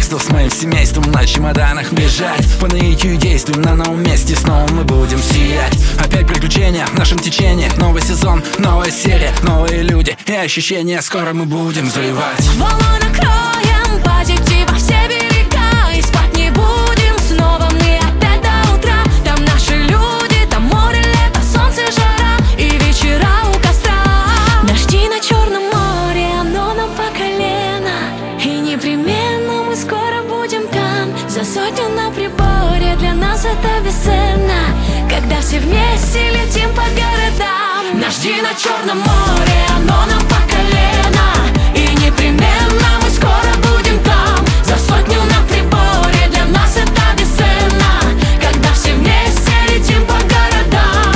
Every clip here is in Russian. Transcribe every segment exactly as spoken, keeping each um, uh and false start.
Отцов с моим семейством на чемоданах бежать. По наитию действуем, на новом месте снова мы будем сиять. Опять приключения в нашем течении. Новый сезон, новая серия, новые люди и ощущения. Скоро мы будем заливать. Волну накроем, позитива все берега. И спать не будем снова мы опять до утра. Там наши люди, там море, лето, солнце, жара и вечера у костра. Дожди на Черном море, оно нам по колено. И непременно мы скоро будем там. За сотню на приборе, для нас это бесценно. Когда все вместе летим по городам. Дожди на Черном море, оно нам по колено. И непременно мы скоро будем там. За сотню на приборе, для нас это бесценно. Когда все вместе летим по городам.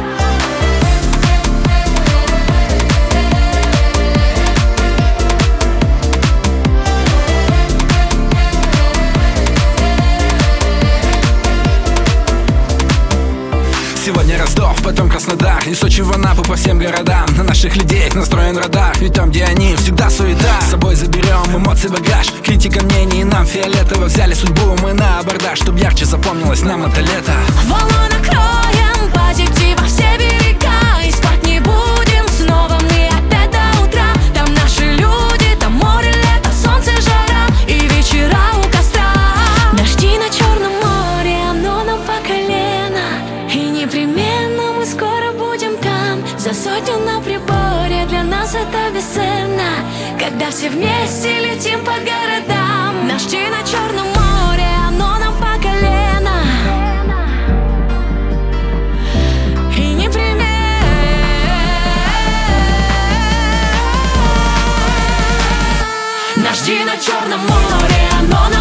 Сегодня Ростов, потом Краснодар и Сочи, в Анапу, по всем городам. На наших людей настроен радар, ведь там, где они, всегда суета. С собой заберем эмоции, багаж, критика мнений, нам фиолетово. Взяли судьбу мы на абордаж, чтоб ярче запомнилось нам это лето. Волну накроем, позитива все берега. И спать не будем снова мы опять до утра. Там наши люди, там море, лето, солнце, жара и вечера у костра. Дожди на Черном море, оно нам по колено. И непременно мы скоро будем там. За сотню на приборе, для нас это бесценно. Когда все вместе летим по городам. Дожди на Черном море, оно нам по колено. И непременно Дожди на Черном море, оно нам